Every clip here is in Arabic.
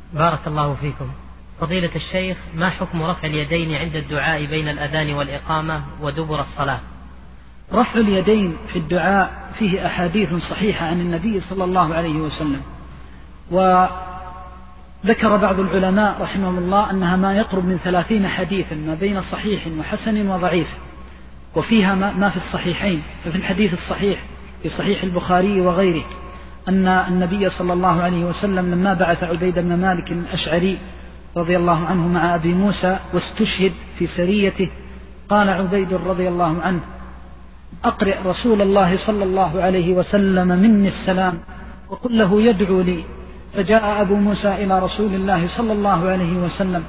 بارك الله فيكم. فضيلة الشيخ، ما حكم رفع اليدين عند الدعاء بين الأذان والإقامة ودبر الصلاة؟ رفع اليدين في الدعاء فيه أحاديث صحيحة عن النبي صلى الله عليه وسلم، وذكر بعض العلماء رحمهم الله أنها ما يقرب من 30 حديثا ما بين صحيح وحسن وضعيف، وفيها ما في الصحيحين. ففي الحديث الصحيح في صحيح البخاري وغيره أن النبي صلى الله عليه وسلم لما بعث عبيد بن مالك الأشعري رضي الله عنه مع أبي موسى واستشهد في سريته، قال عبيد رضي الله عنه: أقرئ رسول الله صلى الله عليه وسلم مني السلام وقل له يدعو لي. فجاء أبو موسى إلى رسول الله صلى الله عليه وسلم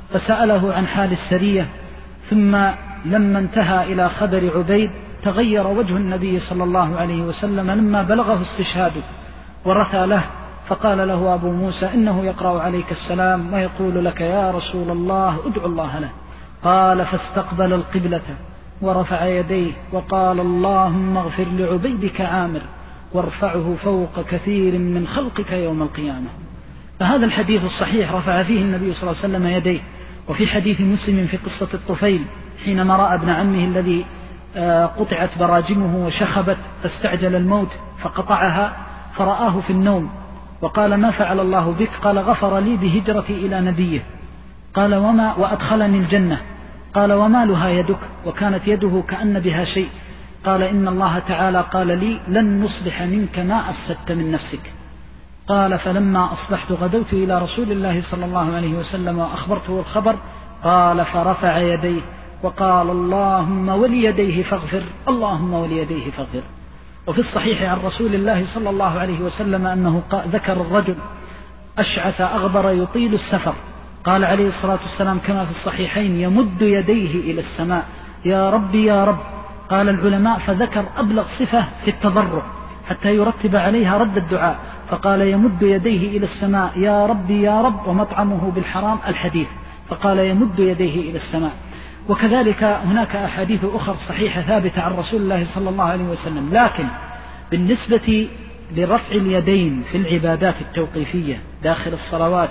فسأله عن حال السرية، ثم لما انتهى إلى خبر عبيد تغير وجه النبي صلى الله عليه وسلم لما بلغه استشهاده ورثى له، فقال له أبو موسى: إنه يقرأ عليك السلام ويقول لك يا رسول الله ادعو الله له. قال: فاستقبل القبلة ورفع يديه وقال: اللهم اغفر لعبيدك عامر وارفعه فوق كثير من خلقك يوم القيامة. فهذا الحديث الصحيح رفع فيه النبي صلى الله عليه وسلم يديه. وفي حديث مسلم في قصة الطفيل حينما رأى ابن عمه الذي قطعت براجمه وشخبت فاستعجل الموت فقطعها، فرآه في النوم وقال: ما فعل الله بك؟ قال: غفر لي بهجرتي إلى نبيه. قال: وما وأدخلني الجنة. قال: وما لها يدك؟ وكانت يده كأن بها شيء. قال: إن الله تعالى قال لي: لن نصلح منك ما أفسدت من نفسك. قال: فلما أصبحت غدوت إلى رسول الله صلى الله عليه وسلم وأخبرته الخبر. قال: فرفع يديه وقال: اللهم وليديه فاغفر، اللهم وليديه فاغفر. وفي الصحيح عن رسول الله صلى الله عليه وسلم أنه ذكر الرجل أشعث أغبر يطيل السفر، قال عليه الصلاة والسلام كما في الصحيحين: يمد يديه إلى السماء: يا رب يا رب. قال العلماء: فذكر أبلغ صفة في التضرع حتى يرتب عليها رد الدعاء، فقال: يمد يديه إلى السماء يا رب يا رب، ومطعمه بالحرام الحديث، فقال: يمد يديه إلى السماء. وكذلك هناك أحاديث أخرى صحيحة ثابتة عن رسول الله صلى الله عليه وسلم. لكن بالنسبة لرفع اليدين في العبادات التوقيفية داخل الصلوات،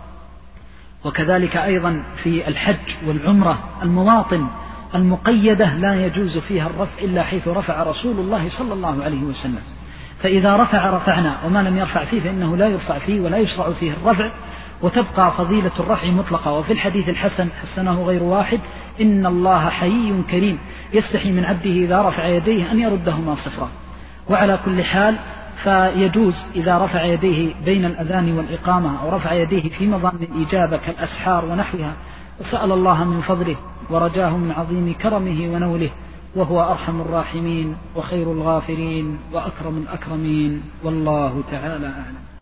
وكذلك أيضا في الحج والعمرة، المواطن المقيدة لا يجوز فيها الرفع إلا حيث رفع رسول الله صلى الله عليه وسلم. فإذا رفع رفعنا، وما لم يرفع فيه فإنه لا يرفع فيه ولا يشرع فيه الرفع، وتبقى فضيلة الرفع مطلقة. وفي الحديث الحسن حسنه غير واحد: إن الله حيي كريم يستحي من عبده إذا رفع يديه أن يردهما صفرا. وعلى كل حال فيجوز إذا رفع يديه بين الأذان والإقامة أو رفع يديه في مظان الإجابة كالأسحار ونحوها، وسأل الله من فضله ورجاه من عظيم كرمه ونوله، وهو أرحم الراحمين وخير الغافرين وأكرم الأكرمين، والله تعالى أعلم.